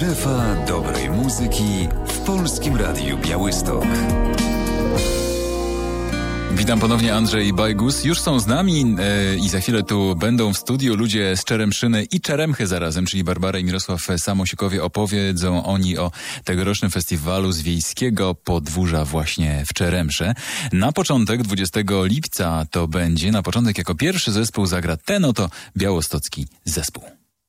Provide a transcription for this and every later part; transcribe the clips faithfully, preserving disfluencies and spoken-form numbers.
Strefa dobrej muzyki w Polskim Radiu Białystok. Witam ponownie, Andrzej Bajgus. Już są z nami e, i za chwilę tu będą w studiu ludzie z Czeremszyny i Czeremchy zarazem, czyli Barbara i Mirosław Samosiukowie. Opowiedzą oni o tegorocznym festiwalu z wiejskiego podwórza właśnie w Czeremsze. Na początek dwudziestego lipca to będzie, na początek jako pierwszy zespół zagra ten oto białostocki zespół.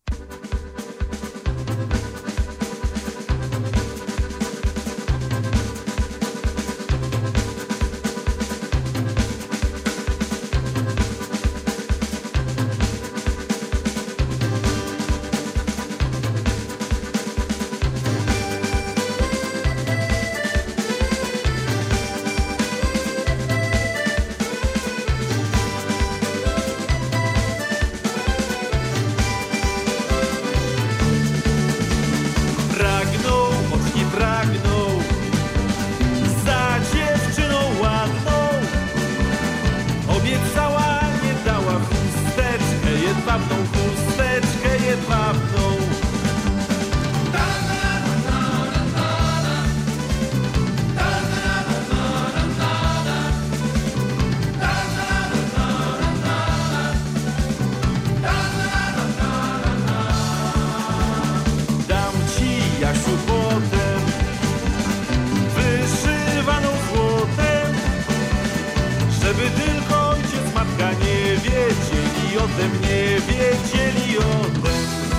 Żeby tylko ojciec, matka nie wiedzieli o tym, nie wiedzieli o tym.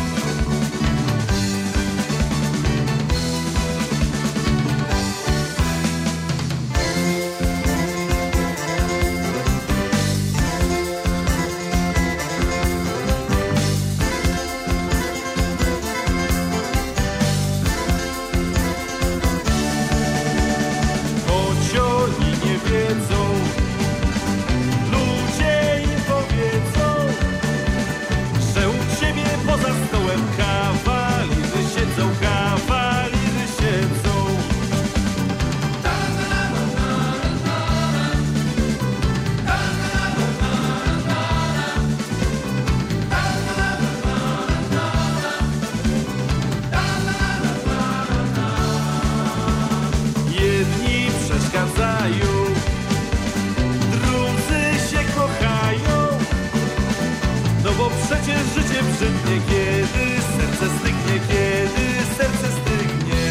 Choć oni nie wiedzą, bo przecież życie brzydnie, kiedy serce stygnie, kiedy serce stygnie.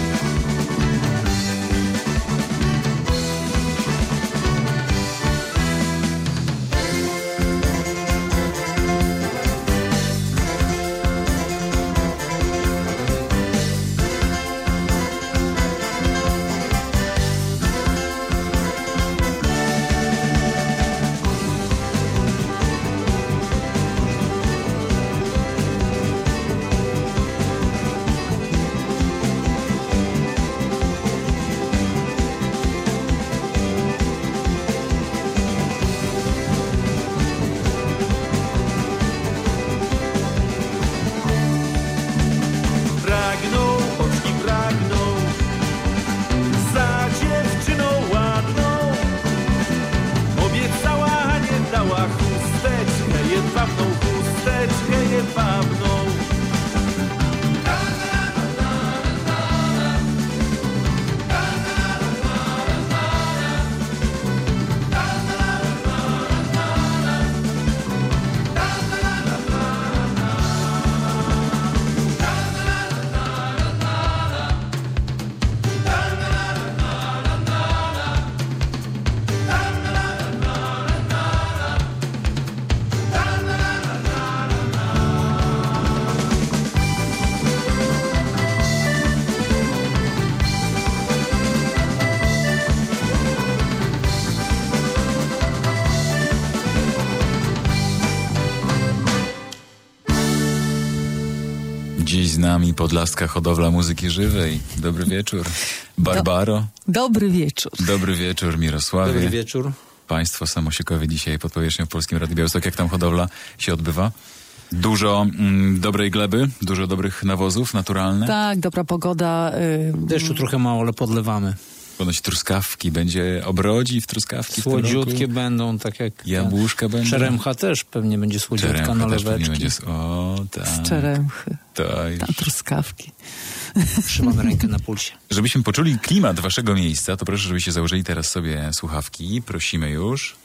Jedwabną chusteczkę, jedwabną. Dziś z nami Podlaska Hodowla Muzyki Żywej. Dobry wieczór. Barbaro. Do, dobry wieczór. Dobry wieczór, Mirosławie. Dobry wieczór. Państwo Samosiukowie dzisiaj pod powierzchnią w Polskim Radiu Białystok. Jak tam hodowla się odbywa? Dużo mm, dobrej gleby, dużo dobrych nawozów naturalnych. Tak, dobra pogoda. Y... Deszczu trochę mało, ale podlewamy. Ponoć truskawki, będzie obrodzi w truskawki słodziutkie w będą, tak jak jabłuszka będą. Czeremcha też pewnie będzie słodziutka Czeremcha na też leweczki. Będzie, o, tak. Z Czeremchy. To już... Tam truskawki. Trzymamy rękę na pulsie. Żebyśmy poczuli klimat waszego miejsca, to proszę, żebyście założyli teraz sobie słuchawki. Prosimy już.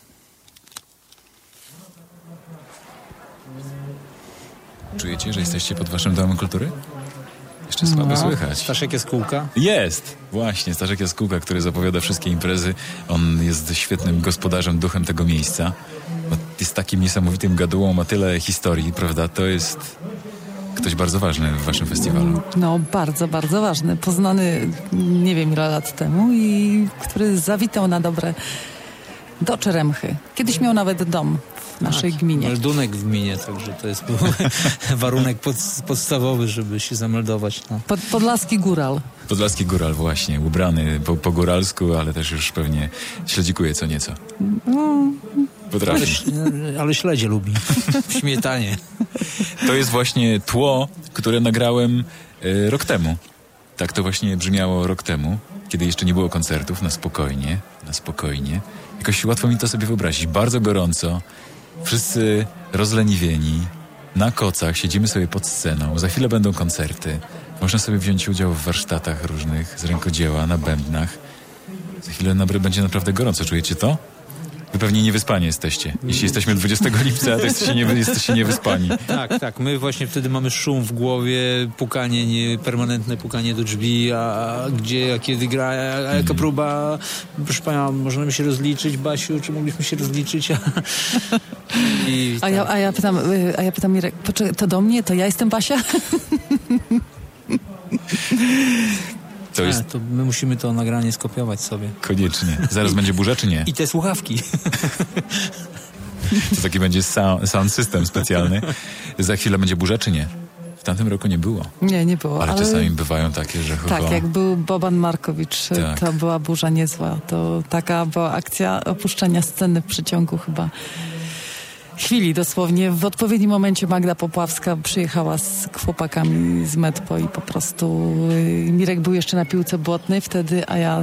Czujecie, że jesteście pod waszym domem kultury? Jeszcze słabo No. słychać. Staszek Jaskółka. Jest! Właśnie, Staszek Jaskółka, który zapowiada wszystkie imprezy. On jest świetnym gospodarzem, duchem tego miejsca. Jest takim niesamowitym gadułą, ma tyle historii, prawda? To jest ktoś bardzo ważny w waszym festiwalu. No, bardzo, bardzo ważny. Poznany nie wiem ile lat temu i który zawitał na dobre do Czeremchy. Kiedyś miał nawet dom w naszej gminie. Meldunek w gminie, także to jest był warunek pod, podstawowy, żeby się zameldować. No. Pod, Podlaski Góral. Podlaski góral właśnie, ubrany po, po góralsku, ale też już pewnie śledzikuje co nieco. Ale, Potrafi. ale śledzie lubi. W śmietanie. To jest właśnie tło, które nagrałem e, rok temu. Tak to właśnie brzmiało rok temu, kiedy jeszcze nie było koncertów, na spokojnie, na spokojnie. Jakoś łatwo mi to sobie wyobrazić. Bardzo gorąco, wszyscy rozleniwieni, na kocach, siedzimy sobie pod sceną, za chwilę będą koncerty. Można sobie wziąć udział w warsztatach różnych z rękodzieła, na bębnach. Za chwilę na, będzie naprawdę gorąco, czujecie to? Wy pewnie niewyspani jesteście. Jeśli jesteśmy dwudziestego lipca, to jesteście, nie, jesteście niewyspani. Tak, tak. My właśnie wtedy mamy szum w głowie, pukanie, nie, permanentne pukanie do drzwi, a gdzie, a kiedy gra, a jaka próba. Proszę pana, możemy się rozliczyć, Basiu, czy mogliśmy się rozliczyć? I A ja, a ja pytam, y, a ja pytam Mirek, poczekaj, to do mnie? To ja jestem Basia? To jest A, to my musimy to nagranie skopiować sobie. koniecznie. Zaraz będzie burza, czy nie? I te słuchawki. To taki będzie sound, sound system specjalny. Za chwilę będzie burza, czy nie? W tamtym roku nie było. Nie, nie było. Ale ale... czasami bywają takie, że... Ho, ho. Tak, jak był Boban Markowicz, Tak. to była burza niezła. To taka była akcja opuszczenia sceny w przeciągu chyba chwili dosłownie. W odpowiednim momencie Magda Popławska przyjechała z chłopakami z Medpo i po prostu y, Mirek był jeszcze na piłce błotnej wtedy, a ja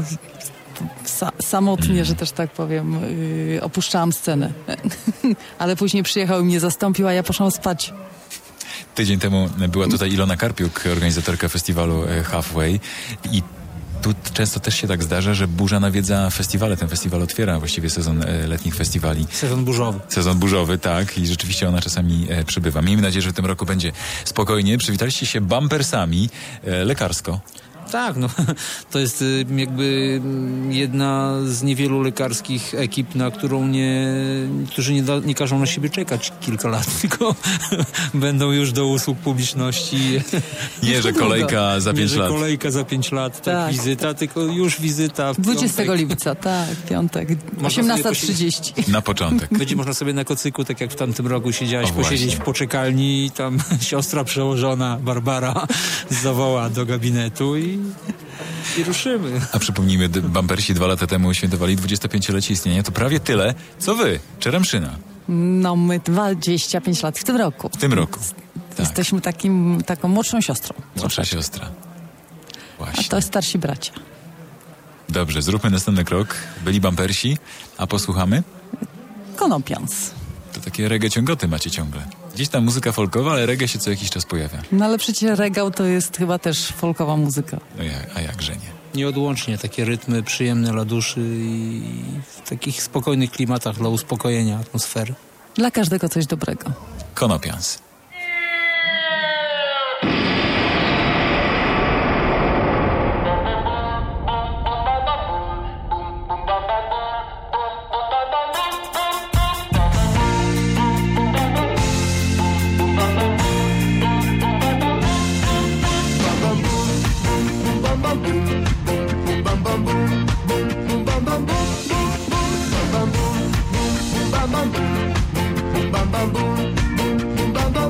sa, samotnie, mm. że też tak powiem, y, opuszczałam scenę. Ale później przyjechał i mnie zastąpił, a ja poszłam spać. Tydzień temu była tutaj Ilona Karpiuk, organizatorka festiwalu Halfway, i tu często też się tak zdarza, że burza nawiedza festiwale. Ten festiwal otwiera właściwie sezon e, letnich festiwali. Sezon burzowy. Sezon burzowy, tak. I rzeczywiście ona czasami e, przybywa. Miejmy nadzieję, że w tym roku będzie spokojnie. Przywitaliście się bumpersami e, lekarsko. Tak, no to jest y, jakby jedna z niewielu lekarskich ekip, na którą nie, którzy nie, da, nie każą na siebie czekać kilka lat, tylko będą już do usług publiczności. Nie, że kolejka za nie, pięć że lat. kolejka za pięć lat, tak, Tak. wizyta, tylko już wizyta. w dwudziestego piątek. lipca, tak, piątek, Można osiemnasta sobie trzydzieści. Na początek. Będzie można sobie na kocyku, tak jak w tamtym roku siedziałaś, O, posiedzieć właśnie. w poczekalni i tam siostra przełożona Barbara zawoła do gabinetu i, i ruszymy. A przypomnijmy, d- bumpersi dwa lata temu świętowali dwudziestopięciolecie istnienia. To prawie tyle, co wy, Czeremszyna. No my dwadzieścia pięć lat w tym roku. W tym roku. Tak, Jesteśmy takim, taką młodszą siostrą. młodsza siostra. A Właśnie. to starsi bracia. Dobrze, zróbmy następny krok. Byli bumpersi, a posłuchamy? Konopians. To takie reggae ciągoty macie ciągle. Gdzieś tam muzyka folkowa, ale reggae się co jakiś czas pojawia. No ale przecież regał to jest chyba też folkowa muzyka. No jak, a jakże nie. Nieodłącznie takie rytmy przyjemne dla duszy i w takich spokojnych klimatach dla uspokojenia atmosfery. Dla każdego coś dobrego. Konopians. Bam bam boom,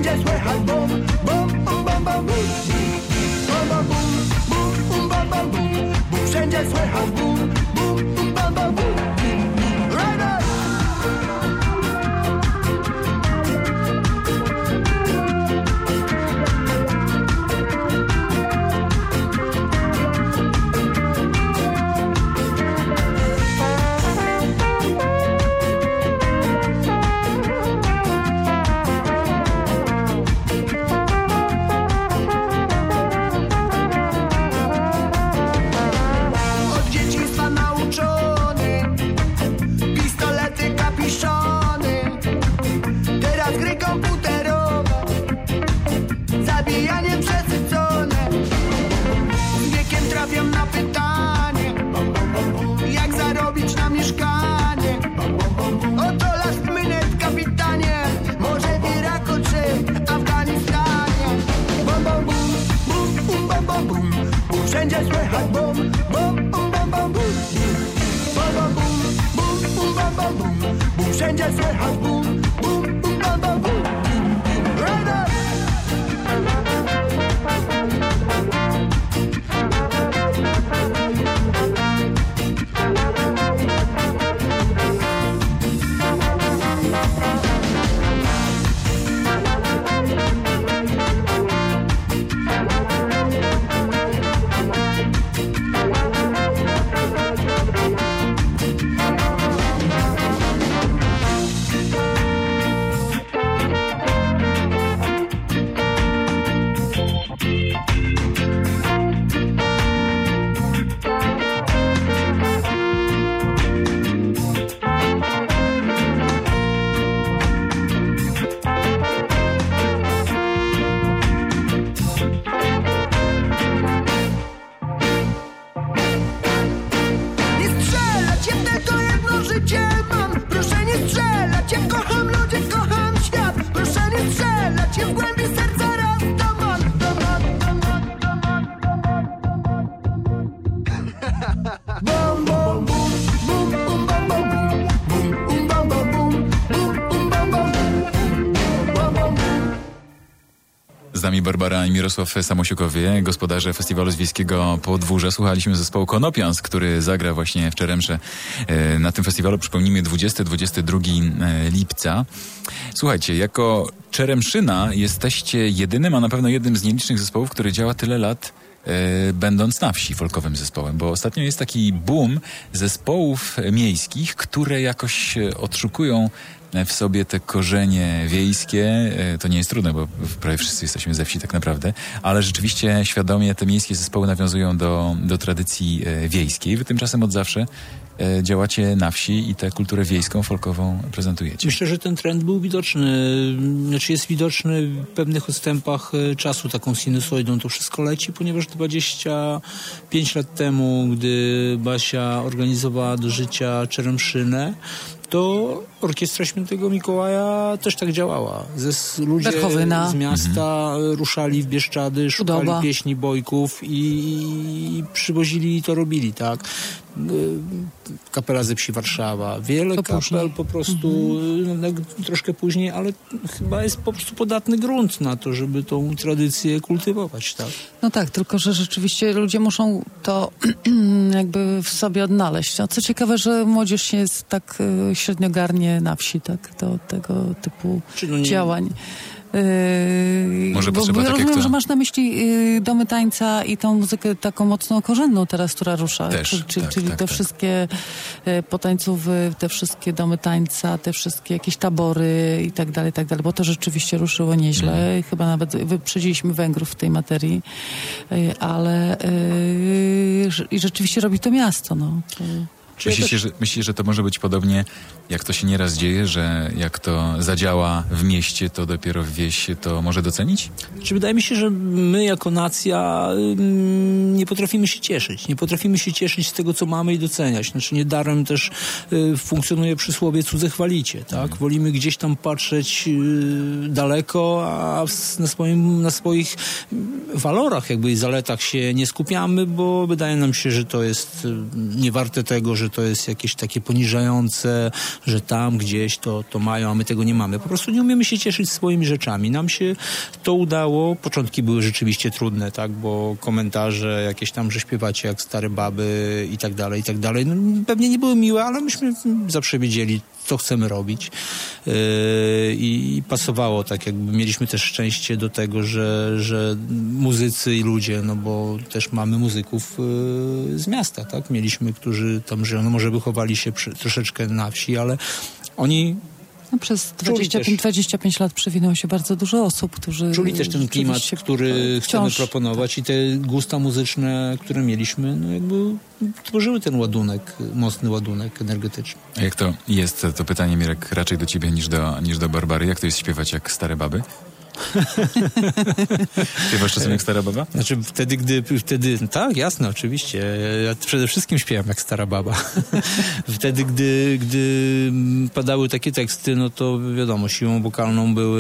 wszędzie słychać bum, bum, bum, bum, bum, bum, bum, bum, bum, bum, bum, bum, bum, wszędzie słychać bum, bum, bum, bum, bum, bum. Wszędzie słychać bum, bum, bum, bum, bum, bum, bum, bum, bum, bum, bum, bum, bum, wszędzie słychać bum, bum, bum, bum, bum, bum, right up. Z nami Barbara i Mirosław Samosiukowie, gospodarze Festiwalu Zwiejskiego Podwórza. Słuchaliśmy zespołu Konopians, który zagra właśnie w Czeremsze na tym festiwalu. Przypomnijmy, dwudziestego do dwudziestego drugiego lipca. Słuchajcie, jako Czeremszyna jesteście jedynym, a na pewno jednym z nielicznych zespołów, który działa tyle lat będąc na wsi folkowym zespołem, bo ostatnio jest taki boom zespołów miejskich, które jakoś odszukują w sobie te korzenie wiejskie. To nie jest trudne, bo prawie wszyscy jesteśmy ze wsi tak naprawdę, ale rzeczywiście świadomie te miejskie zespoły nawiązują do, do tradycji wiejskiej. Wy tymczasem od zawsze działacie na wsi i tę kulturę wiejską, folkową prezentujecie. Myślę, że ten trend był widoczny, znaczy jest widoczny w pewnych odstępach czasu, taką sinusoidą to wszystko leci, ponieważ dwadzieścia pięć lat temu, gdy Basia organizowała do życia Czeremszynę, to Orkiestra Świętego Mikołaja też tak działała. Ze, ludzie Werchowyna. z miasta mhm. ruszali w Bieszczady, szukali Udoba. pieśni, bojków i, i przywozili i to robili, tak. Kapela ze Wsi Warszawa. Wiele to kapel później. po prostu mhm. no, troszkę później, ale chyba jest po prostu podatny grunt na to, żeby tą tradycję kultywować, tak. No tak, tylko że rzeczywiście ludzie muszą to jakby w sobie odnaleźć. A co ciekawe, że młodzież się jest tak y, średnio garnie na wsi, tak, do tego typu no nie... działań. Yy, Może bo, potrzeba bo ja tak jak rozumiem, to... że masz na myśli yy, domy tańca i tą muzykę taką mocno korzenną teraz, która rusza. Też, Czy, czy, tak, czyli tak, te tak. wszystkie yy, potańcówy, te wszystkie domy tańca, te wszystkie jakieś tabory i tak dalej, i tak dalej, bo to rzeczywiście ruszyło nieźle. Mm. Chyba nawet wyprzedziliśmy Węgrów w tej materii, yy, ale yy, i rzeczywiście robi to miasto, no. To... Myślicie, że, myślicie, że to może być podobnie, jak to się nieraz dzieje, że jak to zadziała w mieście, to dopiero w wieś to może docenić? Czy wydaje mi się, że my jako nacja ym, nie potrafimy się cieszyć. Nie potrafimy się cieszyć z tego, co mamy i doceniać. Znaczy niedarem też y, funkcjonuje przysłowie cudze chwalicie, tak? Wolimy gdzieś tam patrzeć y, daleko, a w, na, swoim, na swoich walorach jakby i zaletach się nie skupiamy, bo wydaje nam się, że to jest y, niewarte tego, że że to jest jakieś takie poniżające, że tam gdzieś to, to mają, a my tego nie mamy. Po prostu nie umiemy się cieszyć swoimi rzeczami. Nam się to udało. Początki były rzeczywiście trudne, tak, bo komentarze jakieś tam, że śpiewacie jak stare baby i tak dalej, i tak dalej. No, pewnie nie były miłe, ale myśmy zawsze wiedzieli, co chcemy robić yy, i pasowało tak, jakby mieliśmy też szczęście do tego, że, że muzycy i ludzie, no bo też mamy muzyków yy, z miasta, tak, mieliśmy, którzy tam żyją, no może wychowali się przy, troszeczkę na wsi, ale oni no przez dwadzieścia pięć, dwadzieścia pięć lat przewinęło się bardzo dużo osób, którzy... Czuli też ten klimat, który chcemy proponować i te gusta muzyczne, które mieliśmy, no jakby tworzyły ten ładunek, mocny ładunek energetyczny. A jak to jest, to pytanie, Mirek, raczej do ciebie niż do, niż do Barbary. Jak to jest śpiewać jak stare baby? Śpiewasz czasem jak stara baba? Znaczy wtedy, gdy, wtedy, tak, jasne, oczywiście. Ja przede wszystkim śpiewam jak stara baba. Wtedy, gdy, gdy padały takie teksty, no to wiadomo, siłą wokalną były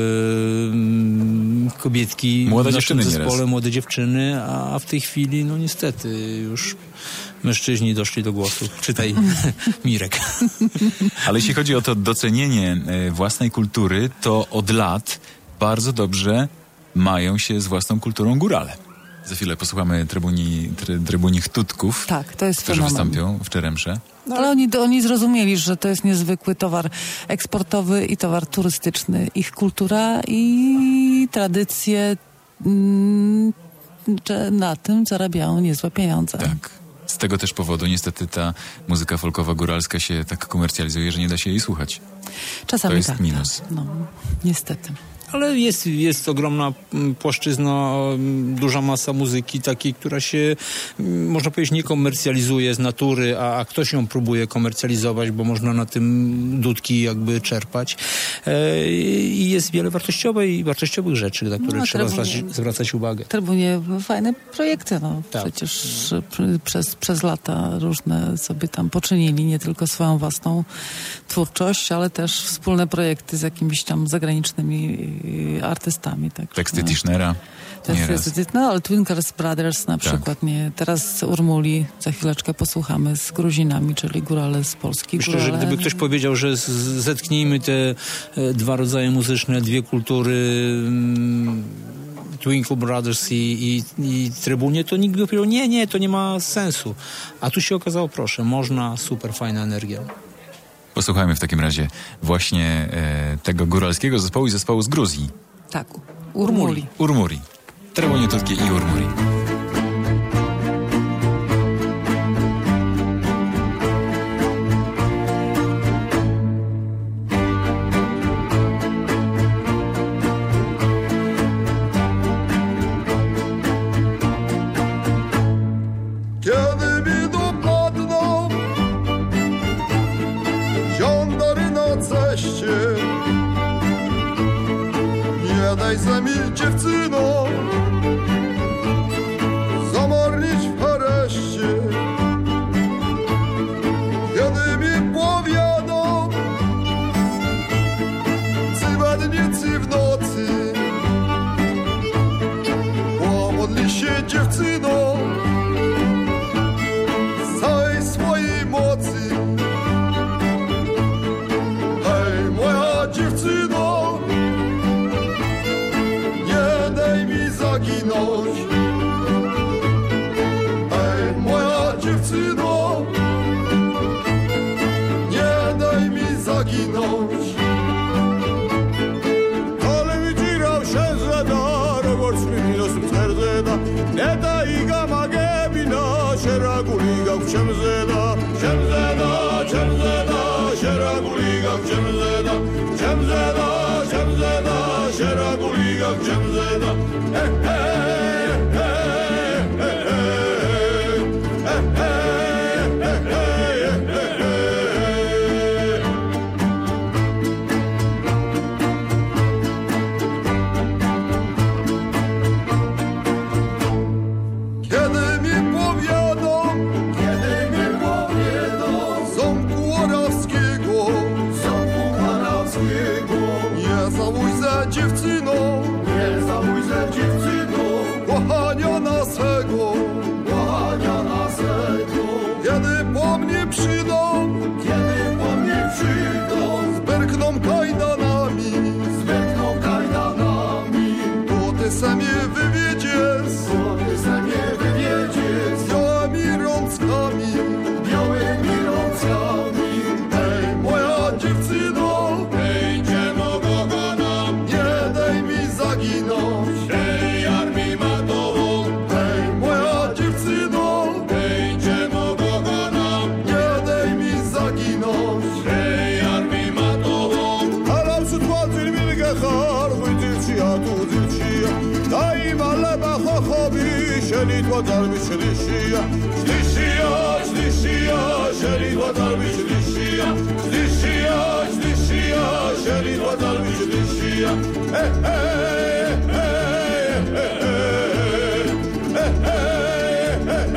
mm, kobietki młode w dziewczyny naszym zespole, nieraz. młode dziewczyny, a w tej chwili, no niestety, już mężczyźni doszli do głosu. Czytaj Mirek. Ale jeśli chodzi o to docenienie własnej kultury, to od lat bardzo dobrze mają się z własną kulturą górale. Za chwilę posłuchamy trybuni, try, trybunich tutków, tak, to jest którzy fenomen. wystąpią w Czeremsze. No, ale oni, oni zrozumieli, że to jest niezwykły towar eksportowy i towar turystyczny. Ich kultura i tradycje mm, że na tym zarabiają niezłe pieniądze. Tak. Z tego też powodu niestety ta muzyka folkowa góralska się tak komercjalizuje, że nie da się jej słuchać. Czasami to jest tak, minus. Tak. No, niestety. Ale jest, jest ogromna płaszczyzna, duża masa muzyki takiej, która się, można powiedzieć, nie komercjalizuje z natury, a, a ktoś ją próbuje komercjalizować, bo można na tym dudki jakby czerpać. E, I jest wiele wartościowej, wartościowych rzeczy, na które No, trzeba trybunie, zwracać, zwracać uwagę. Trybunie fajne projekty, no. Tak. Przecież pr- przez, przez lata różne sobie tam poczynili nie tylko swoją własną twórczość, ale też wspólne projekty z jakimiś tam zagranicznymi artystami. Tak, Teksty no. Tischnera. Teksty, no, ale Twinkers Brothers na przykład, nie. Teraz Urmuli, za chwileczkę posłuchamy z Gruzinami, czyli górale z Polski. Myślę, górale... że gdyby ktoś powiedział, że z- zetknijmy te e, dwa rodzaje muzyczne, dwie kultury, mm, Twinkle Brothers i, i, i Trybunie, to nikt by powiedział, nie, nie, to nie ma sensu. A tu się okazało, proszę, można, super fajna energia. Posłuchajmy w takim razie właśnie e, tego góralskiego zespołu i zespołu z Gruzji. Tak, Urmuli. Urmuri. Trybunie tutki i Urmuri. Kiedy mi dopadną żądary na ceście, nie daj ze mi dziewczyno zamarnić w areszcie. Kiedy mi powiadą cywadnicy w nocy, pomodli się dziewczyno z całej swojej mocy. Hej, moja dziewczyno, nie daj mi zaginąć. Hej, moja dziewczyno, nie daj mi zaginąć. Ale mi dzirał się zada, roboczny minusem serdeda, nie daj gama gebina, się guliga w ciemzeda, ciemzeda, ciemzeda, się guliga w ciemzeda, ciemzeda, ciemzeda, się guliga w ciemzeda. He, he, he, he, he, he, he, he, he, he, he. Kiedy mi powiadą, kiedy mi powiadą ząbku Orawskiego, ząbku Orawskiego, nie żałuj za dziewczyną, nie żałuj za dziewczyną. głowy samie wywiedzie, głowy samie wywiedzie, z białymi rączkami, białymi rączkami. Hej, moja dziewczyno, hej, dziewczyno, nie daj mi zaginąć, hej, armii matową. Hej, moja dziewczyno, hej, dziewczyno, nie daj mi zaginąć, hej, armii matową. Ale przytłaczył mi gehar, wydziewczyja tu dziewczyja, daj ma leba chochowi, sieli tłaczalby śliszija, śliszija, śliszija, sieli tłaczalby śliszija, śliszija, śliszija, sieli tłaczalby śliszija. He, he, he, he, he, he, he, he,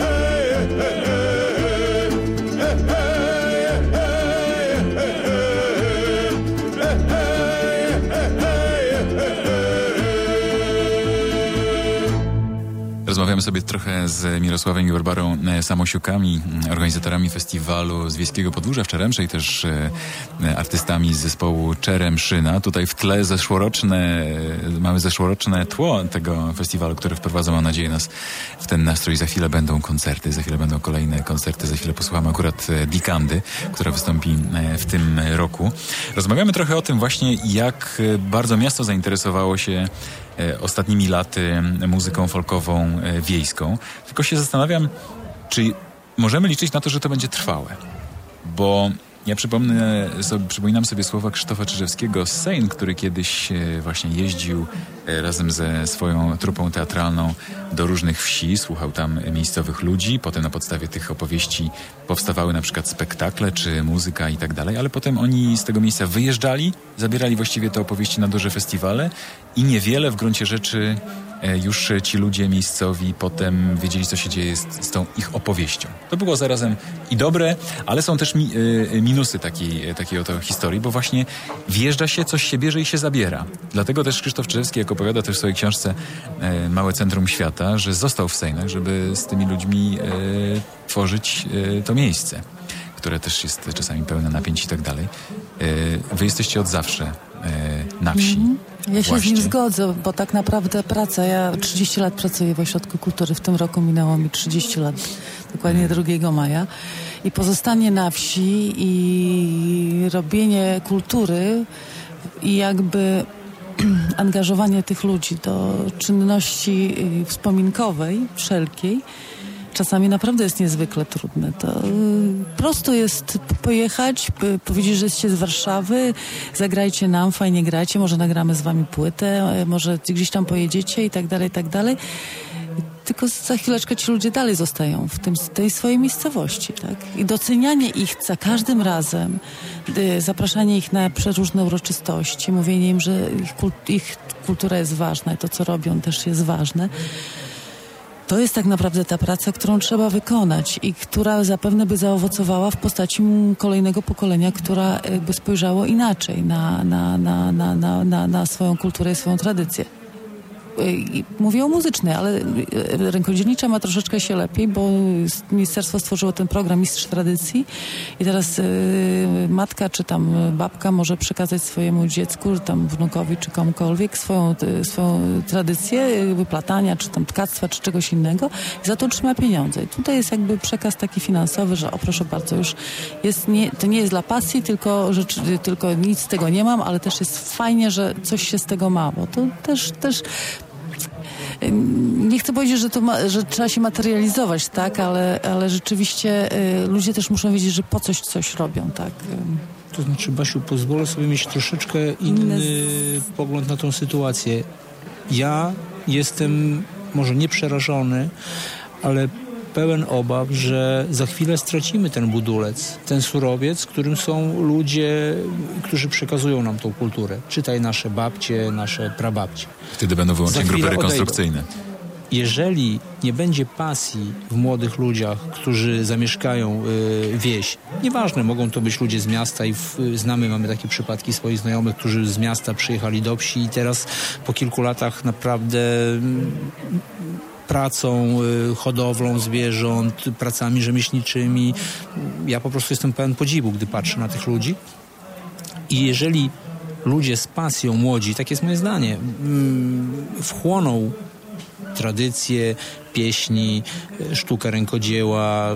Rozmawiamy sobie trochę z Mirosławem i Barbarą Samosiukami, organizatorami festiwalu z Wiejskiego Podwórza w Czeremsze i też e, artystami z zespołu Czeremszyna. Tutaj w tle zeszłoroczne, mamy zeszłoroczne tło tego festiwalu, które wprowadza, mam nadzieję, nas w ten nastrój. Za chwilę będą koncerty, za chwilę będą kolejne koncerty, za chwilę posłuchamy akurat Dikandy, która wystąpi w tym roku. Rozmawiamy trochę o tym właśnie, jak bardzo miasto zainteresowało się ostatnimi laty muzyką folkową wiejską. Tylko się zastanawiam, czy możemy liczyć na to, że to będzie trwałe. Bo ja przypomnę sobie, przypominam sobie słowa Krzysztofa Czyżewskiego z Sejn, który kiedyś właśnie jeździł razem ze swoją trupą teatralną do różnych wsi, słuchał tam miejscowych ludzi, potem na podstawie tych opowieści powstawały na przykład spektakle czy muzyka i tak dalej, ale potem oni z tego miejsca wyjeżdżali, zabierali właściwie te opowieści na duże festiwale i niewiele w gruncie rzeczy już ci ludzie miejscowi potem wiedzieli, co się dzieje z, z tą ich opowieścią. To było zarazem i dobre, ale są też mi, y, minusy takiej, takiej oto historii, bo właśnie wjeżdża się, coś się bierze i się zabiera. Dlatego też Krzysztof Czyżewski, jak opowiada też w swojej książce y, Małe Centrum Świata, że został w Sejnach, żeby z tymi ludźmi y, tworzyć y, to miejsce, które też jest czasami pełne napięć i tak dalej. Y, wy jesteście od zawsze y, na wsi. Mm-hmm. Ja się Właśnie. z nim zgodzę, bo tak naprawdę praca, ja trzydzieści lat pracuję w Ośrodku Kultury, w tym roku minęło mi trzydzieści lat, dokładnie drugiego maja i pozostanie na wsi i robienie kultury i jakby angażowanie tych ludzi do czynności wspominkowej, wszelkiej, czasami naprawdę jest niezwykle trudne. To prosto jest pojechać, powiedzieć, że jesteście z Warszawy, zagrajcie nam, fajnie grajcie, może nagramy z wami płytę, może gdzieś tam pojedziecie i tak dalej, i tak dalej. Tylko za chwileczkę ci ludzie dalej zostają w tym, tej swojej miejscowości, tak? I docenianie ich za każdym razem, zapraszanie ich na przeróżne uroczystości, mówienie im, że ich, kult, ich kultura jest ważna i to, co robią, też jest ważne. To jest tak naprawdę ta praca, którą trzeba wykonać i która zapewne by zaowocowała w postaci kolejnego pokolenia, która by spojrzało inaczej na, na, na, na, na, na, na swoją kulturę i swoją tradycję. I mówię o muzycznej, ale rękodzielnicza ma troszeczkę się lepiej, bo ministerstwo stworzyło ten program Mistrz Tradycji i teraz y, matka czy tam babka może przekazać swojemu dziecku, tam wnukowi czy komukolwiek swoją, y, swoją tradycję wyplatania, czy tam tkactwa, czy czegoś innego i za to otrzyma pieniądze. I tutaj jest jakby przekaz taki finansowy, że o proszę bardzo, już jest nie, to nie jest dla pasji, tylko, że, tylko nic z tego nie mam, ale też jest fajnie, że coś się z tego ma, bo to też, też nie chcę powiedzieć, że, to ma, że trzeba się materializować, tak, ale, ale rzeczywiście y, ludzie też muszą wiedzieć, że po coś coś robią, tak. To znaczy, Basiu, pozwolę sobie mieć troszeczkę inny z... pogląd na tą sytuację. Ja jestem może nie przerażony, ale pełen obaw, że za chwilę stracimy ten budulec, ten surowiec, którym są ludzie, którzy przekazują nam tą kulturę. Czytaj nasze babcie, nasze prababcie. Wtedy będą wyłącznie grupy rekonstrukcyjne. Jeżeli nie będzie pasji w młodych ludziach, którzy zamieszkają y, wieś, nieważne, mogą to być ludzie z miasta i w, znamy, mamy takie przypadki swoich znajomych, którzy z miasta przyjechali do wsi i teraz po kilku latach naprawdę y, pracą, y, hodowlą zwierząt, pracami rzemieślniczymi. Ja po prostu jestem pełen podziwu, gdy patrzę na tych ludzi. I jeżeli ludzie z pasją, młodzi, tak jest moje zdanie, wchłoną tradycje, pieśni, sztukę rękodzieła,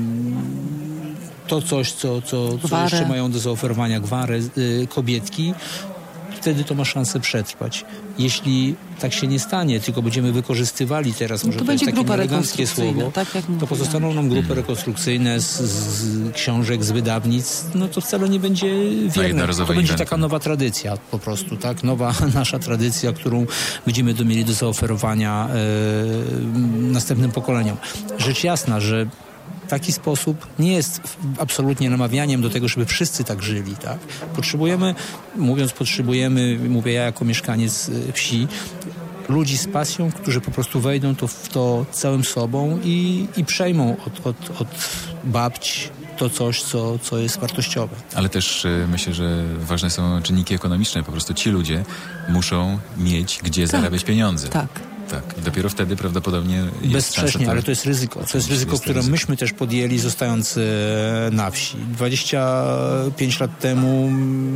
to coś, co, co, co jeszcze mają do zaoferowania, gwarę, kobietki, wtedy to ma szansę przetrwać. Jeśli tak się nie stanie, tylko będziemy wykorzystywali teraz, może no to, to jest takie eleganckie słowo, tak jak to pozostaną nam grupy rekonstrukcyjne z, z książek, z wydawnic, no to wcale nie będzie wierne. To będzie eventy. Taka nowa tradycja po prostu, tak? Nowa nasza tradycja, którą będziemy do mieli do zaoferowania e, następnym pokoleniom. Rzecz jasna, że taki sposób nie jest absolutnie namawianiem do tego, żeby wszyscy tak żyli, tak? Potrzebujemy, mówiąc potrzebujemy, mówię ja jako mieszkaniec wsi, ludzi z pasją, którzy po prostu wejdą to w to całym sobą i, i przejmą od, od, od babci to coś, co, co jest wartościowe. Ale też y, myślę, że ważne są czynniki ekonomiczne. Po prostu ci ludzie muszą mieć gdzie tak. zarabiać pieniądze. Tak. Tak, i dopiero wtedy prawdopodobnie jest bezsprzecznie, to... ale to jest ryzyko. To jest ryzyko, jest które ryzyko. myśmy też podjęli, zostając e, na wsi. dwadzieścia pięć lat temu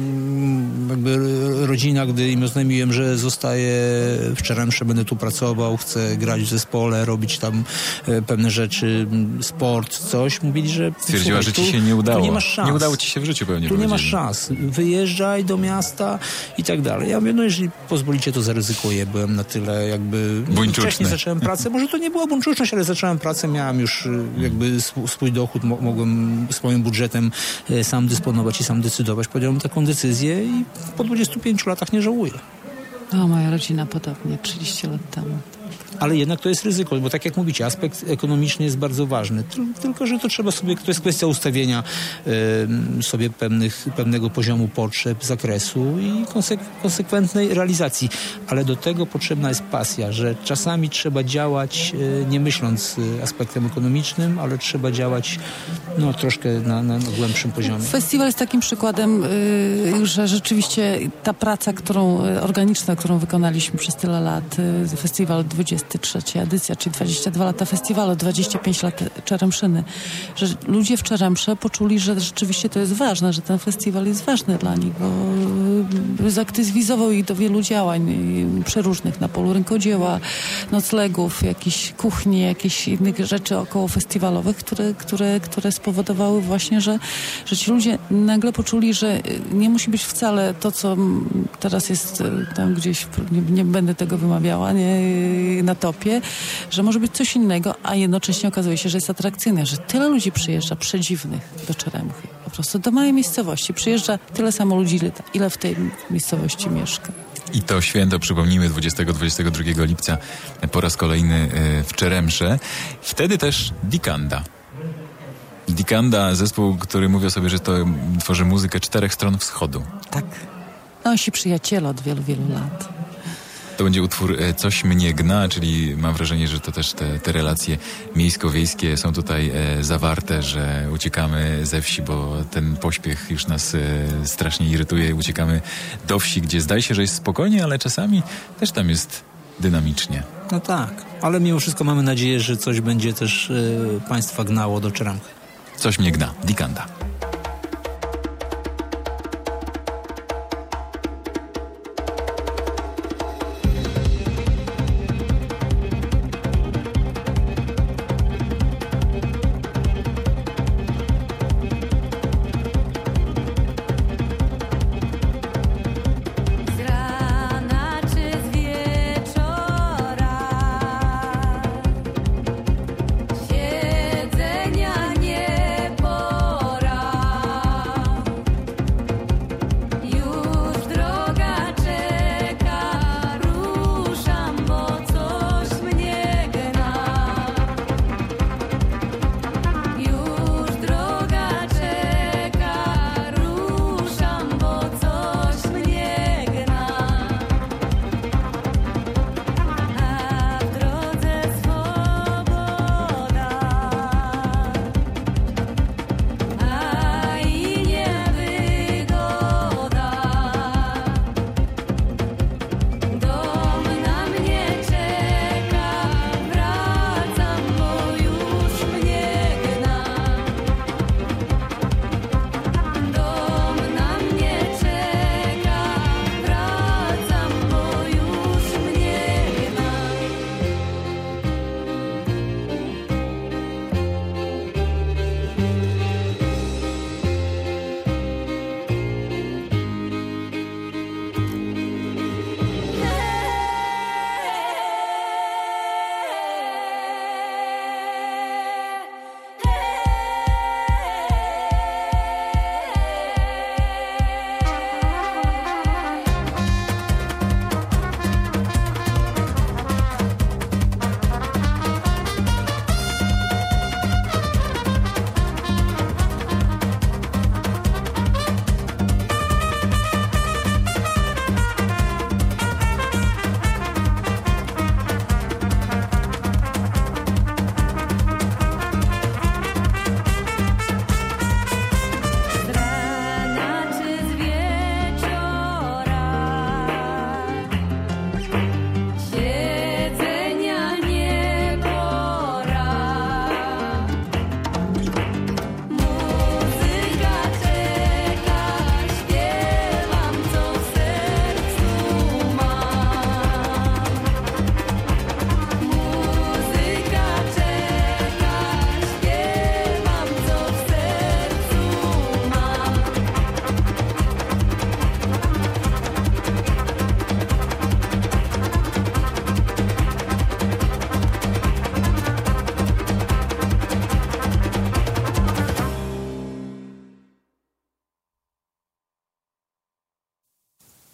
jakby rodzina, gdy im oznajmiłem, że zostaję w Czeremsze, będę tu pracował, chcę grać w zespole, robić tam e, pewne rzeczy, sport, coś, mówili, że... Stwierdziła, że ci się nie udało. Tu nie masz szans. Nie udało ci się w życiu pewnie. Tu nie masz szans. Wyjeżdżaj do miasta i tak dalej. Ja mówię, no jeżeli pozwolicie, to zaryzykuję. Byłem na tyle jakby... Buńczuczny. Wcześniej zacząłem pracę, może to nie była buńczuczność, ale zacząłem pracę, miałem już jakby swój, swój dochód, mo- mogłem swoim budżetem e, sam dysponować i sam decydować. Podjąłem taką decyzję i po dwudziestu pięciu latach nie żałuję. O, moja rodzina podobnie, trzydzieści lat temu. Ale jednak to jest ryzyko, bo tak jak mówicie, aspekt ekonomiczny jest bardzo ważny. Tylko, że to trzeba sobie, to jest kwestia ustawienia y, sobie pewnych, pewnego poziomu potrzeb, zakresu i konsek- konsekwentnej realizacji. Ale do tego potrzebna jest pasja, że czasami trzeba działać y, nie myśląc y, aspektem ekonomicznym, ale trzeba działać no, troszkę na, na, na głębszym poziomie. Festiwal jest takim przykładem, y, że rzeczywiście ta praca, którą organiczna, którą wykonaliśmy przez tyle lat, y, festiwal dwudziesta trzecia edycja, czyli dwadzieścia dwa lata festiwalu, dwadzieścia pięć lat Czeremszyny, że ludzie w Czeremsze poczuli, że rzeczywiście to jest ważne, że ten festiwal jest ważny dla nich, bo zaktywizował ich do wielu działań przeróżnych na polu rękodzieła, noclegów, jakichś kuchni, jakichś innych rzeczy około festiwalowych, które, które, które spowodowały właśnie, że, że ci ludzie nagle poczuli, że nie musi być wcale to, co teraz jest tam gdzieś, nie, nie będę tego wymawiała, nie, na topie, że może być coś innego, a jednocześnie okazuje się, że jest atrakcyjne, że tyle ludzi przyjeżdża przedziwnych do Czeremchy. Po prostu do małej miejscowości. Przyjeżdża tyle samo ludzi, ile w tej miejscowości mieszka. I to święto, przypomnijmy, dwudziestego do dwudziestego drugiego lipca po raz kolejny w Czeremsze. Wtedy też Dikanda. Dikanda, zespół, który mówi o sobie, że to tworzy muzykę czterech stron wschodu. Tak. Nasi przyjaciele od wielu, wielu lat. To będzie utwór Coś mnie gna, czyli mam wrażenie, że to też te, te relacje miejsko-wiejskie są tutaj e, zawarte, że uciekamy ze wsi, bo ten pośpiech już nas e, strasznie irytuje. Uciekamy do wsi, gdzie zdaje się, że jest spokojnie, ale czasami też tam jest dynamicznie. No tak, ale mimo wszystko mamy nadzieję, że coś będzie też e, państwa gnało do Czeremchy. Coś mnie gna. Dikanda. Siedzenia nie pora.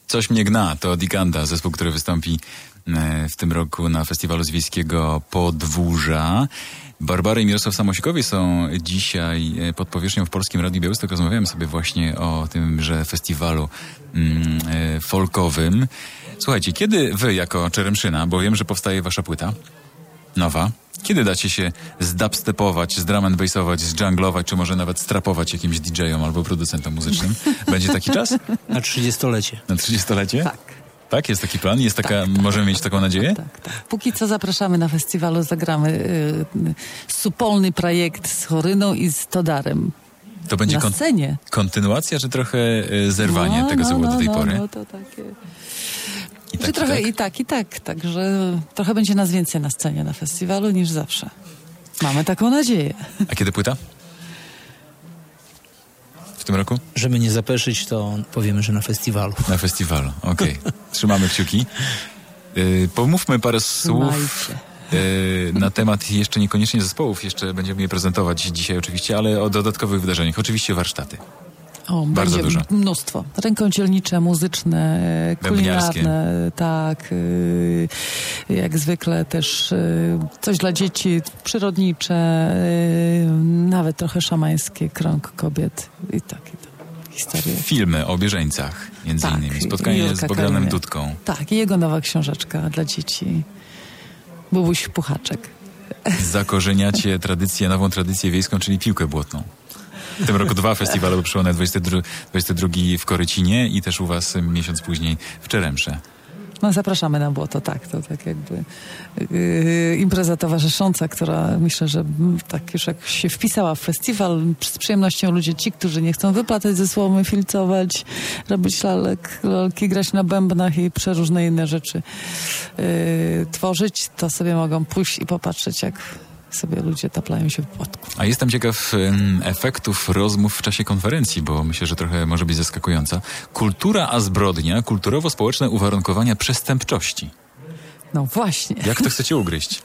Coś mnie gna, to Diganda, zespół, który wystąpi w tym roku na festiwalu z wiejskiego Podwórza. Barbara i Mirosław Samosikowie są dzisiaj pod powierzchnią w Polskim Radiu Białystok. Rozmawiałem sobie właśnie o tymże festiwalu mm, folkowym. Słuchajcie, kiedy wy jako Czeremszyna, bo wiem, że powstaje wasza płyta nowa, kiedy dacie się zdubstepować, zdrum and bassować, zdżunglować, czy może nawet strapować jakimś didżejom albo producentom muzycznym? Będzie taki czas? Na trzydziestolecie. Na trzydziestolecie? Tak. Tak? Jest taki plan? Jest taka, Tak, tak, możemy mieć taką nadzieję? Tak, tak. Póki co zapraszamy na festiwalu, zagramy y, supolny projekt z Choryną i z Todarem. To będzie Na kon- scenie. kontynuacja, czy trochę y, zerwanie no, tego, co no, było do tej no, pory? No, to takie... I tak, Że i trochę tak? i tak, i tak. Także trochę będzie nas więcej na scenie na festiwalu niż zawsze. Mamy taką nadzieję. A kiedy płyta? W tym roku? Żeby nie zapeszyć, to powiemy, że na festiwalu. Na festiwalu, okej. Okay. Trzymamy kciuki. Yy, pomówmy parę słów yy, na temat jeszcze niekoniecznie zespołów. Jeszcze będziemy je prezentować dzisiaj oczywiście, ale o dodatkowych wydarzeniach. Oczywiście warsztaty. O, Bardzo będzie dużo. Mnóstwo. Rękodzielnicze, muzyczne, kulinarne, tak. y, Jak zwykle też y, coś dla dzieci, przyrodnicze, y, nawet trochę szamańskie, krąg kobiet i tak, i tak. Historie. Filmy o bieżeńcach, między Tak, innymi. Spotkanie Jurka z Bogdanem Karolina. Dudką. Tak, i jego nowa książeczka dla dzieci. Bubuś Puchaczek. Zakorzeniacie tradycję, nową tradycję wiejską, czyli piłkę błotną. W tym roku dwa festiwale, bo przypomnę dwudziestego drugiego w Korycinie i też u was miesiąc później w Czeremsze. No zapraszamy na błoto, tak, to tak jakby yy, impreza towarzysząca, która myślę, że mm, tak już jak się wpisała w festiwal, z przyjemnością ludzie ci, którzy nie chcą wyplatać ze słomy, filcować, robić lalek, lalki, grać na bębnach i przeróżne inne rzeczy yy, tworzyć, to sobie mogą pójść i popatrzeć, jak sobie ludzie taplają się w płotku. A jestem ciekaw um, efektów rozmów w czasie konferencji, bo myślę, że trochę może być zaskakująca. Kultura a zbrodnia, kulturowo-społeczne uwarunkowania przestępczości. No właśnie. Jak to chcecie ugryźć?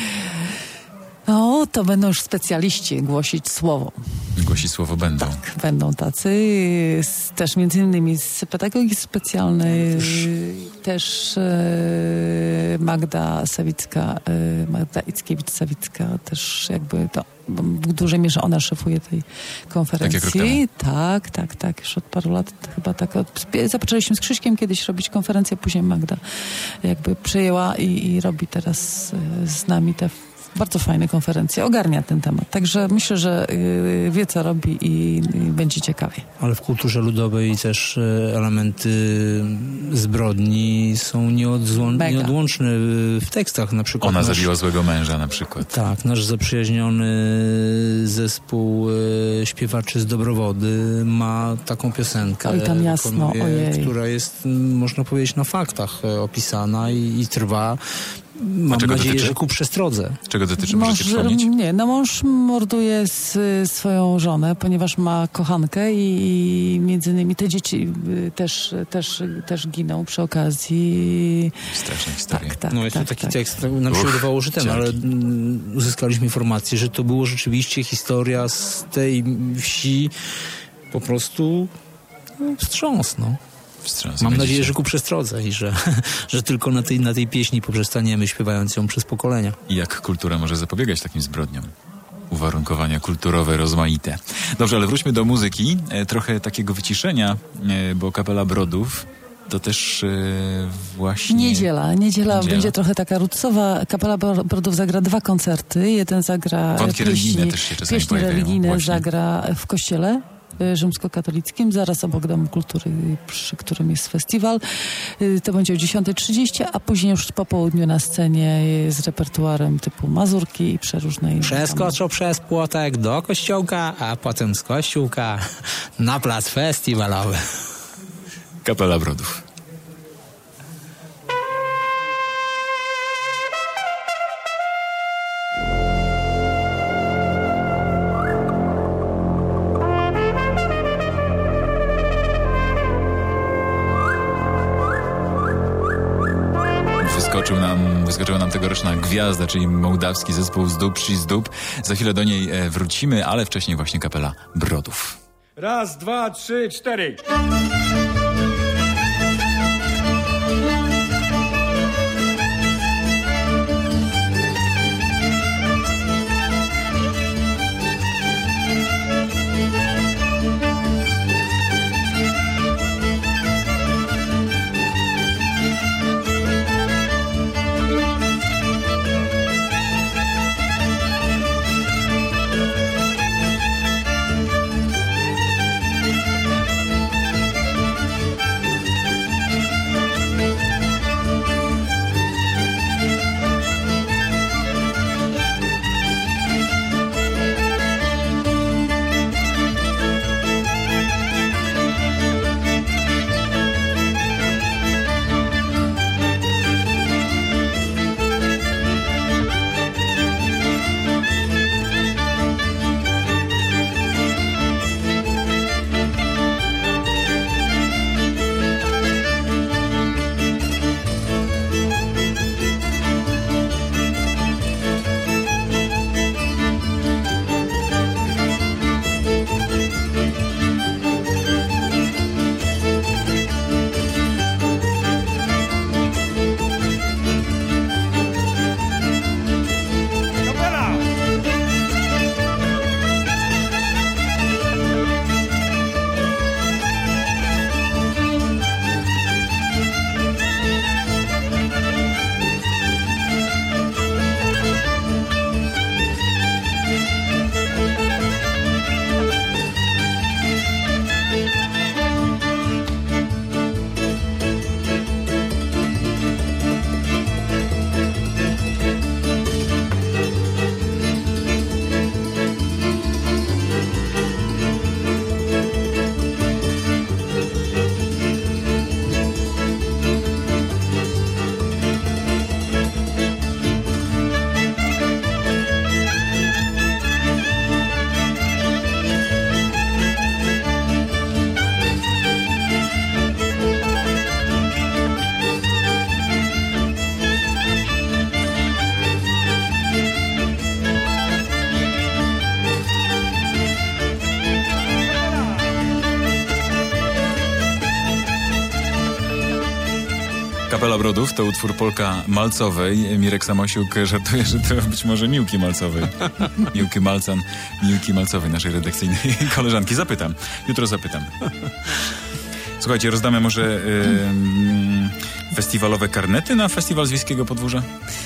No, to będą już specjaliści głosić słowo. Głosi słowo będą. Tak, będą tacy, z, też między innymi z pedagogiki specjalnej, też e, Magda Sawicka, e, Magda Ickiewicz-Sawicka, też jakby to w dużej mierze ona szefuje tej konferencji. Tak, jak rok temu. tak, tak, tak, już od paru lat chyba tak. Od, zaczęliśmy z Krzyśkiem kiedyś robić konferencję, później Magda jakby przyjęła i, i robi teraz e, z nami te bardzo fajne konferencje, ogarnia ten temat. Także myślę, że yy, wie, co robi i, i będzie ciekawie. Ale w kulturze ludowej też e, elementy zbrodni są nieodzło- Mega. nieodłączne w tekstach. Na przykład Ona nasz, zabiła złego męża na przykład. Tak, nasz zaprzyjaźniony zespół e, śpiewaczy z Dobrowody ma taką piosenkę, Oj, tam jasno, wykonuje, ojej. która jest, m, można powiedzieć, na faktach e, opisana i, i trwa. Mam czego nadzieję, dotyczy? że ku przestrodze. Czego dotyczy? Możecie Mąż, przypomnieć? nie, no mąż morduje s, swoją żonę, ponieważ ma kochankę i, i między innymi te dzieci y, też, też, też giną przy okazji. Straszna historia. Tak, tak, No jest tak, to taki tak. tekst, nam się Uch, wydawało, że ten, ciarki. ale mm, uzyskaliśmy informację, że to było rzeczywiście historia z tej wsi, po prostu no, wstrząs, no. Wstrząs, Mam widzicie? nadzieję, że ku przestrodze i że, że tylko na tej, na tej pieśni poprzestaniemy, śpiewając ją przez pokolenia. I jak kultura może zapobiegać takim zbrodniom? Uwarunkowania kulturowe rozmaite. Dobrze, ale wróćmy do muzyki. E, trochę takiego wyciszenia, e, bo Kapela Brodów to też e, właśnie... Niedziela. Niedziela Niedziela. będzie trochę taka rutsowa. Kapela Brodów zagra dwa koncerty. Jeden zagra Wątki pieśni, religijne też się czasami pieśni pojawiają religijne właśnie. zagra w kościele y, rzymskokatolickim, zaraz obok Domu Kultury, przy którym jest festiwal. Y, To będzie o dziesiąta trzydzieści, a później już po południu na scenie z repertuarem typu mazurki i przeróżne inne. tam- Przeskoczył przez płotek do kościółka, a potem z kościółka na plac festiwalowy. Kapela Brodów. Wyskoczył nam, wyskoczyła nam tegoroczna gwiazda, czyli mołdawski zespół Zdób, Przy Zdób. Za chwilę do niej e, wrócimy, ale wcześniej właśnie Kapela Brodów. Raz, dwa, trzy, cztery. Kapela Brodów to utwór Polka Malcowej. Mirek Samosiuk żartuje, że to być może Miłki Malcowej. Miłki Malcan, Miłki Malcowej, naszej redakcyjnej koleżanki. Zapytam. Jutro zapytam. Słuchajcie, rozdamy może yy, festiwalowe karnety na festiwal z Wiejskiego Podwórza?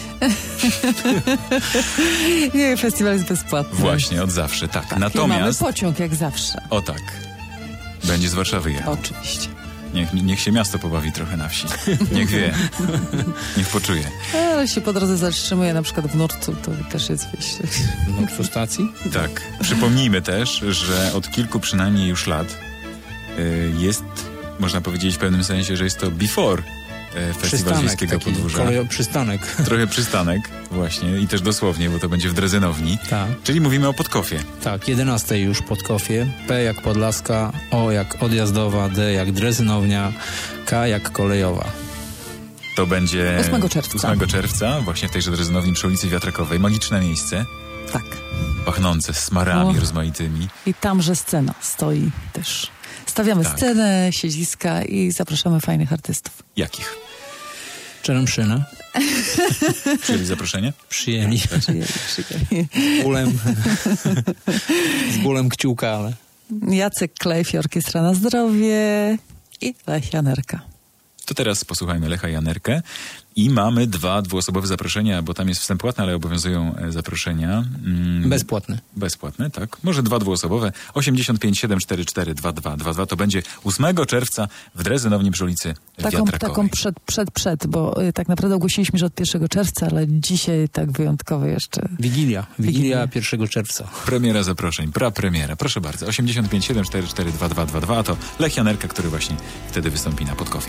Nie, festiwal jest bezpłatny. Właśnie, od zawsze, tak. Tak, Natomiast... I mamy pociąg jak zawsze. O tak. Będzie z Warszawy jechał. Oczywiście. Niech, niech się miasto pobawi trochę na wsi. Niech wie. Niech poczuje. Ale się po drodze zatrzymuje na przykład w Nurcu, to też jest wieś. No, w stacji? Tak. Przypomnijmy też, że od kilku przynajmniej już lat y, jest, można powiedzieć w pewnym sensie, że jest to before y, Festiwal Wiejskiego Podwórza. Kolej, przystanek. Trochę przystanek, właśnie. I też dosłownie, bo to będzie w Drezynowni. Tak. Czyli mówimy o Podkofie. Tak, jedenastej już Podkofie. P jak Podlaska, O jak Odjazdowa, D jak Drezynownia, K jak Kolejowa. To będzie ósmego czerwca. ósmego czerwca, właśnie w tejże Drezynowni przy ulicy Wiatrakowej. Magiczne miejsce. Tak. Pachnące smarami O. rozmaitymi. I tamże scena stoi też. Stawiamy Tak. scenę, siedziska i zapraszamy fajnych artystów. Jakich? Czeremszyna. Przyjęli zaproszenie? Przyjęli. Przyjęli, przyjęli. Z bólem, z bólem kciuka, ale... Jacek Klejf i Orkiestra na Zdrowie i Lech Janerka. To teraz posłuchajmy Lecha Janerkę i mamy dwa dwuosobowe zaproszenia, bo tam jest wstęp płatny, ale obowiązują e, zaproszenia. Mm, Bezpłatne. Bezpłatne, tak. Może dwa dwuosobowe. osiemdziesiąt pięć siedem cztery cztery dwa dwa dwa dwa to będzie ósmego czerwca w Drezynowni przy ulicy Taką, Wiatrakowej. taką przed, przed, przed, bo y, tak naprawdę ogłosiliśmy, że od pierwszego czerwca, ale dzisiaj tak wyjątkowo jeszcze. Wigilia. Wigilia Wigilia. pierwszego czerwca. Premiera zaproszeń, prapremiera. Proszę bardzo. osiemdziesiąt pięć siedem cztery cztery dwa dwa dwa dwa to Lech Janerka, który właśnie wtedy wystąpi na Podkofie.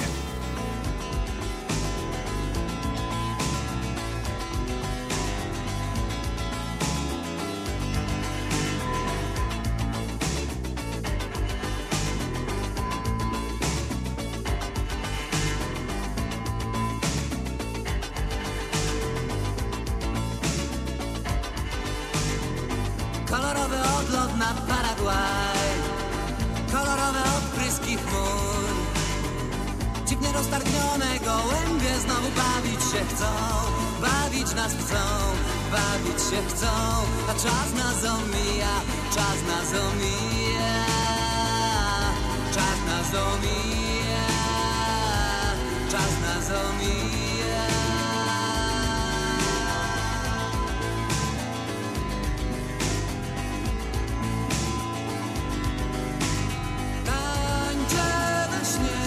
Kolorowy odlot nad Paragwaj, kolorowe odpryski chmur. Dziwnie roztargnione gołębie znowu bawić się chcą, bawić nas chcą, bawić się chcą. A czas nas omija, czas nas omija, czas nas omija, czas nas omija. Tańczę we śnie,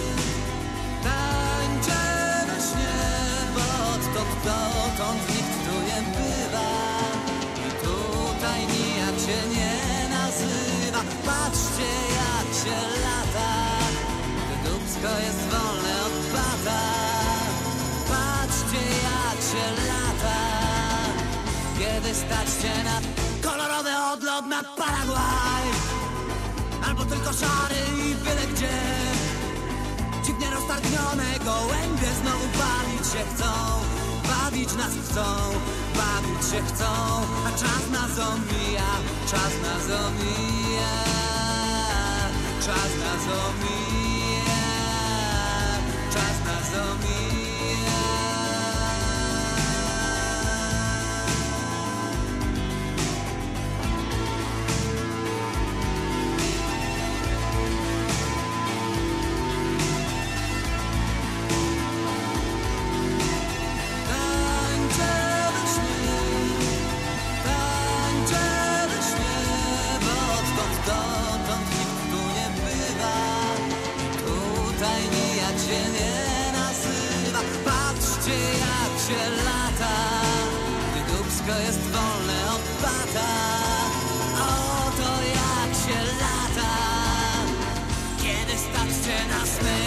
tańczę we śnie, bo odtąd dotąd nikt tu nie bywa i tutaj nijak się nie nazywa. Patrzcie jak się lata, gdy dupsko jest wolne od bata. Patrzcie jak się lata, kiedy stać się na kolorowy odlot nad Paragwaj. Albo tylko szary i byle gdzie. Dziwnie roztargnione gołębie znowu bawić się chcą, bawić nas chcą, bawić się chcą. A czas nas omija, czas nas omija, czas nas omija, czas nas omija. Tańczę we śnie, tańczę we śnie, bo odtąd dotąd nikt tu nie bywa. Tutaj nijak się nie nazywa. Patrzcie jak się lata, gdy dupsko jest wolne od bata. Oto jak się lata, kiedy stać się na sny.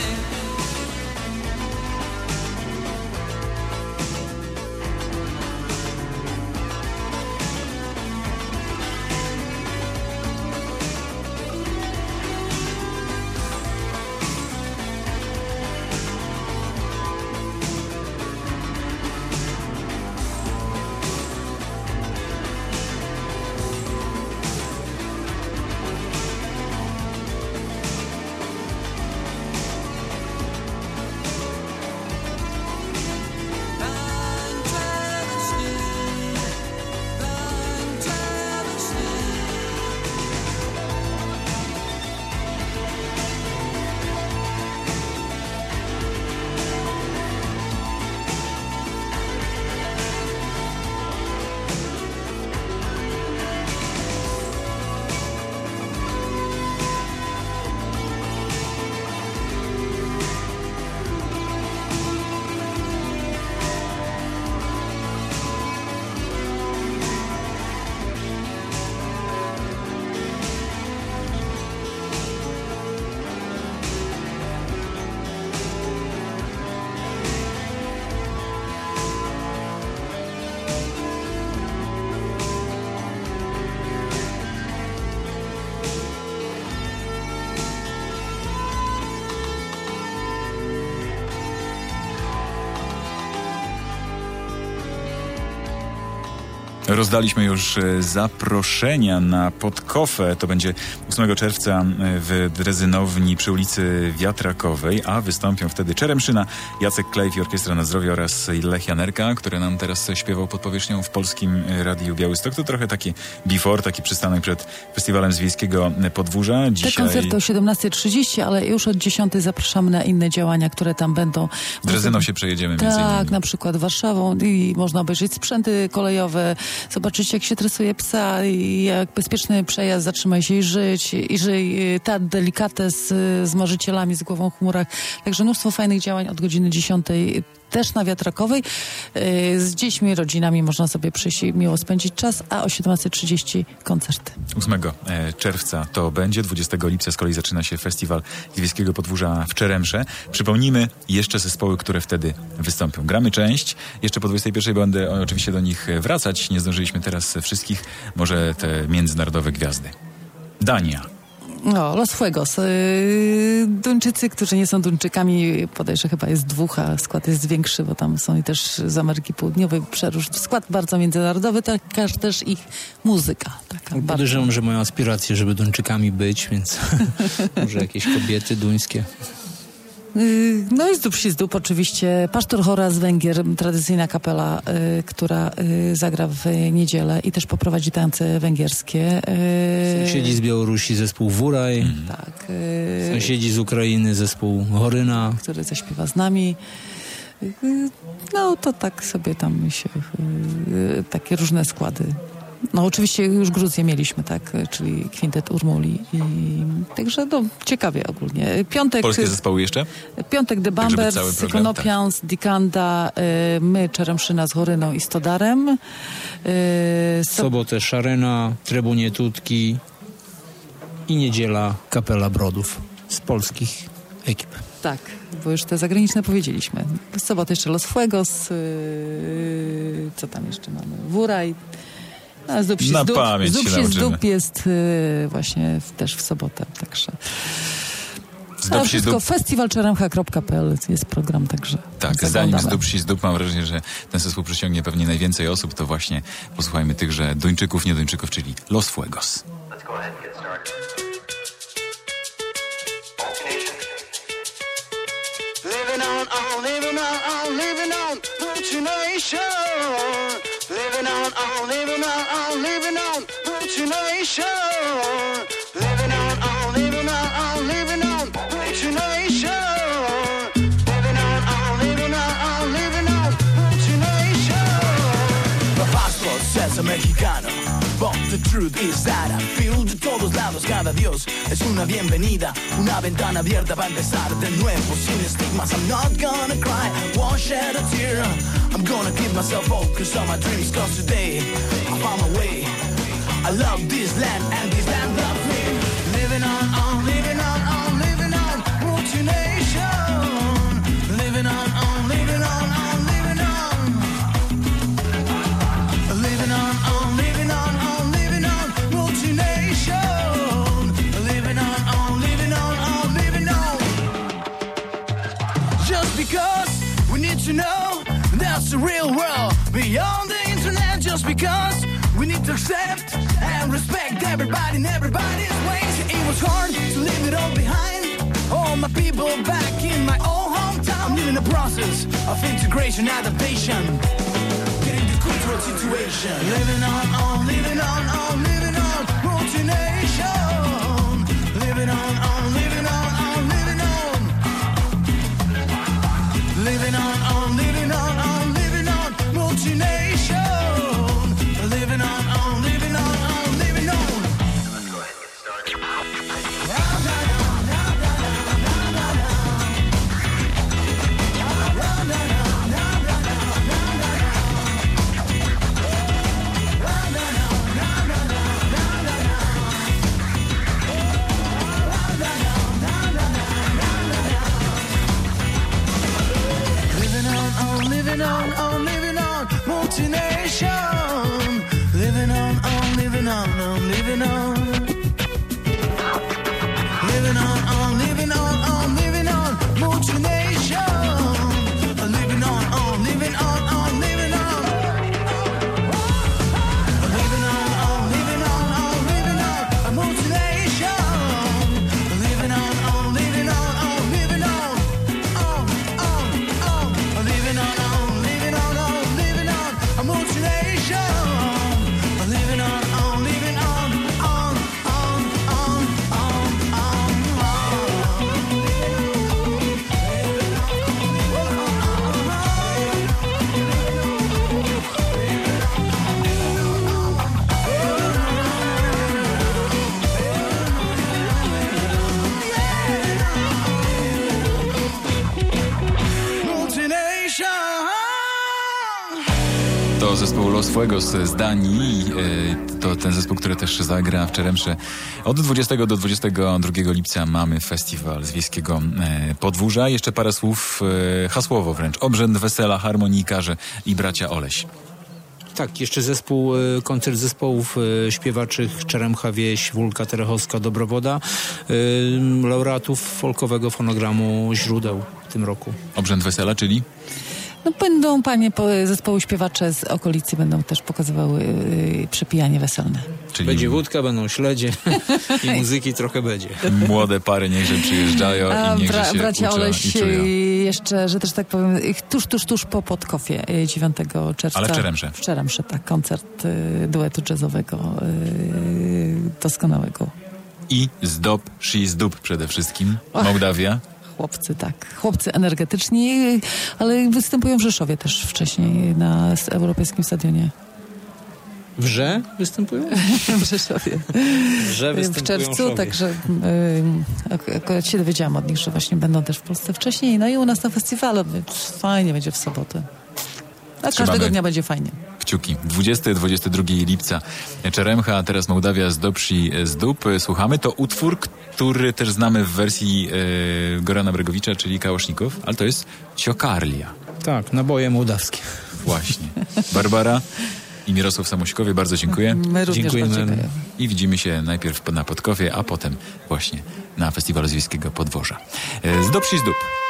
Rozdaliśmy już zaproszenia na Podkofę. To będzie ósmego czerwca w Drezynowni przy ulicy Wiatrakowej, a wystąpią wtedy Czeremszyna, Jacek Klejf i Orkiestra na Zdrowie oraz Lech Janerka, który nam teraz śpiewał pod powierzchnią w Polskim Radiu Białystok. To trochę taki before, taki przystanek przed Festiwalem z Wiejskiego Podwórza. Dzisiaj... Te koncerty o siedemnasta trzydzieści, ale już od dziesiątej zapraszamy na inne działania, które tam będą. W Drezyną się przejedziemy między innymi. Tak, na przykład Warszawą i można obejrzeć sprzęty kolejowe, zobaczyć jak się tresuje psa i jak bezpieczny przejazd, zatrzymaj się i żyć, i żyj, ta delikatę z, z marzycielami, z głową w chmurach. Także mnóstwo fajnych działań od godziny dziesiątej też na Wiatrakowej. Z dziećmi, rodzinami można sobie przyjść i miło spędzić czas, a o siedemnasta trzydzieści koncerty. ósmego czerwca to będzie, dwudziestego lipca z kolei zaczyna się Festiwal Wiejskiego Podwórza w Czeremsze. Przypomnijmy jeszcze zespoły, które wtedy wystąpią. Gramy część, jeszcze po dwudziestej pierwszej będę oczywiście do nich wracać. Nie zdążyliśmy teraz wszystkich, może te międzynarodowe gwiazdy. Dania. No, Los Fuegos. Duńczycy, którzy nie są Duńczykami, podejrzewam, chyba jest dwóch, a skład jest większy, bo tam są i też z Ameryki Południowej przeróżny skład, bardzo międzynarodowy, taka też ich muzyka. Taka Podejrzewam, bardzo... że mają aspiracje, żeby Duńczykami być, więc może jakieś kobiety duńskie. No i z dup, z dup oczywiście. Pasztor Chora z Węgier, tradycyjna kapela, y, która y, zagra w niedzielę i też poprowadzi tańce węgierskie. Y, Sąsiedzi z Białorusi zespół Wuraj. Mm. Tak. Y, Sąsiedzi z Ukrainy zespół Horyna. Który zaśpiewa z nami. Y, no to tak sobie tam się y, takie różne składy. No oczywiście już Gruzję mieliśmy, tak, czyli kwintet Urmuli. I, także no, ciekawie ogólnie. Piątek... Polskie zespoły jeszcze? Piątek The Bumbers, tak Konopians, tak. Dikanda, y, my Czeremszyna z Horyną i Stodarem. Y, so... Sobotę Szarena, Trebunie Tutki i niedziela Kapela Brodów z polskich ekip. Tak, bo już te zagraniczne powiedzieliśmy. W sobotę jeszcze Los Fuegos, y, co tam jeszcze mamy? Wuraj. A z dup się Na z dup, pamięć z dup się się z nauczymy. dup jest y, właśnie w, też w sobotę, także... A wszystko dup... festiwal czeremcha kropka p l jest program, także tak, zanim z dup się z dup, mam wrażenie, że ten zespół przyciągnie pewnie najwięcej osób, to właśnie posłuchajmy tychże Duńczyków, nie Duńczyków, czyli Los Fuegos. Let's go ahead and get started. Living on, on, living on, on, living on, Puccination. Living on, on, living on, on, living on, Puccination. Living on, on, living on, on, living on, Puccination. Living on, on, living on, on, living on, Puccination. My passport says I'm Mexicano, but the truth is that I feel de todos lados cada Dios es una bienvenida, una ventana abierta para empezar de nuevo sin estigmas. I'm not gonna cry, won't shed a tear. I'm gonna give myself focus on my dreams, cause today I found my way. I love this land and this land loves me. Living on, on, living on, on, living on, Puccination. Living on, on, living on, on, living on. Living on, on, living on, on, living on, Puccination. Living on, on, living on, on, living on. Just because we need to know that's the real world beyond the internet, just because we need to accept and respect everybody and everybody's ways. It was hard to leave it all behind, all my people back in my old hometown. I'm in the process of integration, adaptation, getting the cultural situation. Living on, on, living on, on, living on, Puccination. Living on, on, living on, on, living on. Living on, on, living on, on, living on, Puccination. Living on, on, living on, on, living on. Let's go ahead and get started. Living on, on, living on, on, living on, Puccination. Living on, on, living on, on, living on. Living on, on, living on, on, living on, Puccination. Living on, on, living on, on, living on. zespół Los Fuegos z Danii. E, to ten zespół, który też zagra w Czeremsze. Od dwudziestego do dwudziestego drugiego lipca mamy festiwal z wiejskiego e, Podwórza. Jeszcze parę słów, e, hasłowo wręcz. Obrzęd, wesela, harmonikarze i bracia Oleś. Tak, jeszcze zespół, koncert zespołów śpiewaczych Czeremcha, Wieś, Wólka, Terechowska, Dobrowoda, laureatów folkowego fonogramu Źródeł w tym roku. Obrzęd wesela, czyli? No będą panie zespołu śpiewacze z okolicy będą też pokazywały yy, przepijanie weselne. Czyli będzie wódka, będą śledzie i muzyki trochę będzie. Młode pary niechże przyjeżdżają A i niechże bra- się bracia uczą Oleś i czują. jeszcze, że też tak powiem, tuż, tuż, tuż po Podkofie dziewiątego czerwca. Ale w Czeremsze. W Czeremsze, tak. Koncert y, duetu jazzowego y, doskonałego. I Zdób, She Zdób przede wszystkim. Mołdawia. Chłopcy, tak. Chłopcy energetyczni, ale występują w Rzeszowie też wcześniej na Europejskim Stadionie. W Rze występują? W Rzeszowie. W Rze występują w czerwcu, Szowie. także y, akurat się dowiedziałam od nich, że właśnie będą też w Polsce wcześniej. No i u nas na festiwalu fajnie będzie w sobotę. A Trzymamy każdego dnia będzie fajnie. Kciuki. dwudziestego do dwudziestego drugiego lipca Czeremcha, a teraz Mołdawia z Dobrzy z Dób. Słuchamy. To utwór, który też znamy w wersji e, Gorana Bregowicza, czyli Kałoszników, ale to jest Ciokarlia. Tak, naboje mołdawskie. Właśnie. Barbara i Mirosław Samosikowie, bardzo dziękuję. My również Dziękujemy. bardzo dziękujemy. I widzimy się najpierw na Podkowie, a potem właśnie na Festiwalu z Wiejskiego Podwórza. E, z Dobrzy z Dób.